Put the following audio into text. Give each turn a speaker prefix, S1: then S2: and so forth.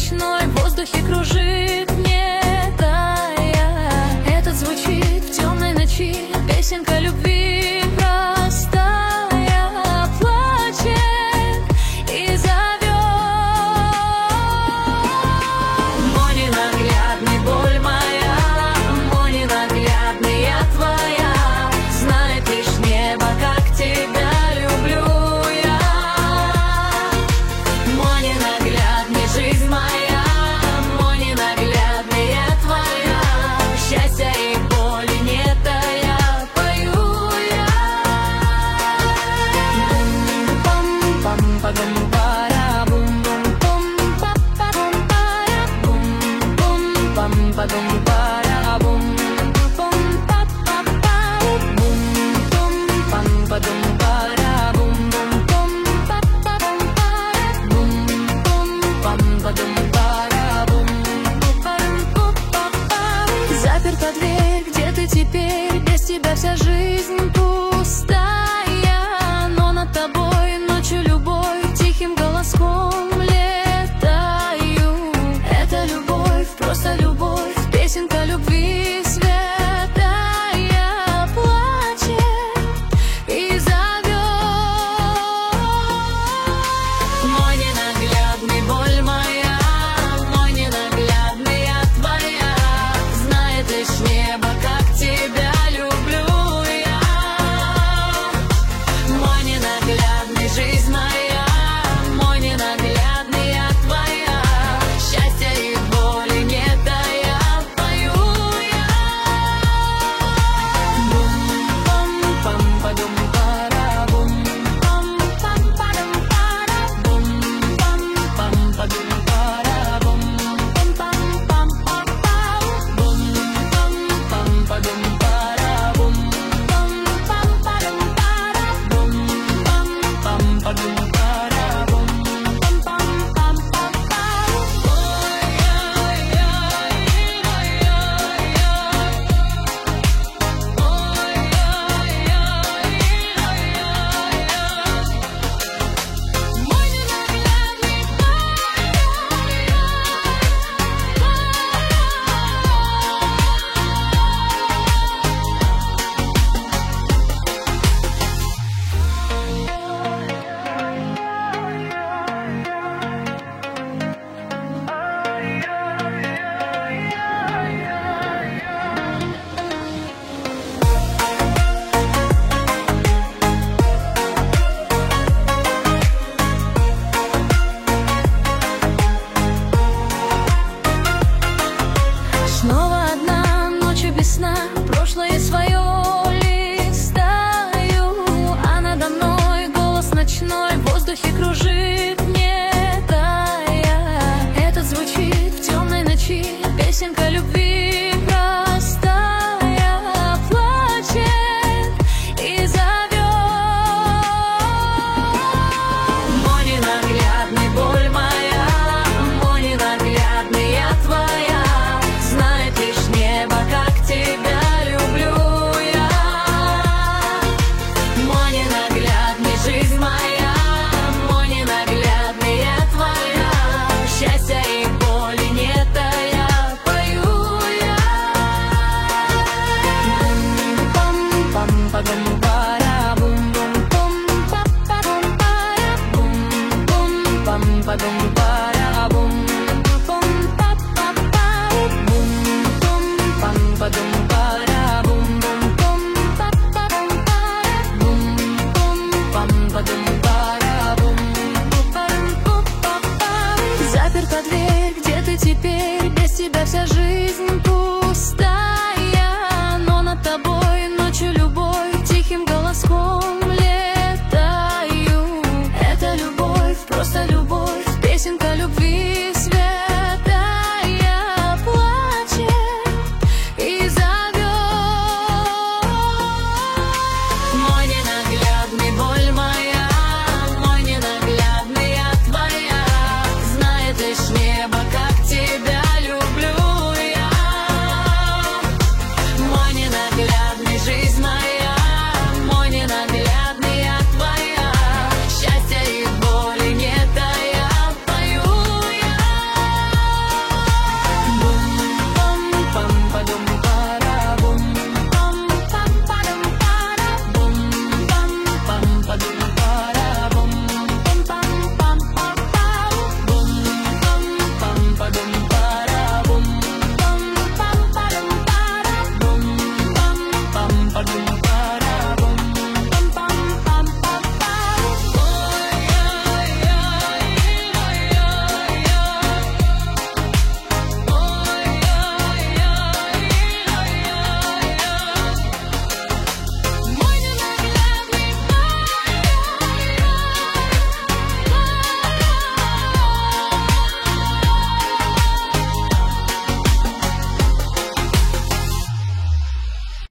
S1: ночной в воздухе кружит, не тая. Этот звучит в темной ночи, песенка любви простая, плачет и зовет. Мой ненаглядный, боль моя, мой ненаглядный, я твоя. Знает лишь небо, как тебя люблю я. Мой ненаглядный, жизнь моя, мой ненаглядный, я твоя. Счастья и боли не тая, пою я. Бум-пам-пам-падум-пара, бум-бум-пам-пам-пам-пара, бум-бум-пам-падум-пара, бум-бум-пам-пам-пам-пара, бум-бум-пам-падум-пара, бум-бум-пам-пам-пам-пара, бум-бум-пам-падум-пара, бум-бум-пам-пам-пам. Заперта дверь, где ты теперь? Без тебя вся жизнь пустая, но над тобой ночью любовь тихим голоском летаю. Это любовь, просто любовь, песенка любви святая, плачет и зовет. Мой ненаглядный, боль моя, мой ненаглядный, я твоя. Знает лишь небо, как тебя люблю я. Мой ненаглядный, жизнь моя, мой ненаглядный, я твоя. Счастья и боли не тая, пою я. Бум-пам-пам-падум-пара, бум-пам-пам-падум-пара, бум-пам-пам-падум-пара, бум-пам-пам-пам-пам, бум-пам-пам-падум-пара, бум-пам-пам-падум-пара, бум-пам-пам-падум-пара, Снова одна ночь без сна, прошлое свое листаю, а надо мной голос ночной в воздухе кружит, не тая. Этот звучит в темной ночи, песенка любви простая, плачет и зовет. Мой ненаглядный, боль моя, мой ненаглядный, я твоя. Знает лишь небо, как тебя люблю я. Мой ненаглядный, жизнь моя, мой ненаглядный, я твоя. Счастья и боли не тая, пою я. Бум-пам-пам-падум-пара, бум-бум-пам-пам-пам-пара, бум-бум-пам-падум-пара, бум-бум-пам-пам-пам-пара, бум-бум-пам-падум-пара, бум-бум-пам-падум-пара, бум-бум-пам-падум-пара. Заперта дверь, где ты теперь? Без тебя вся жизнь пустая, но над тобой ночью любовь тихим голоском летаю. Это любовь, просто любовь, песенка любви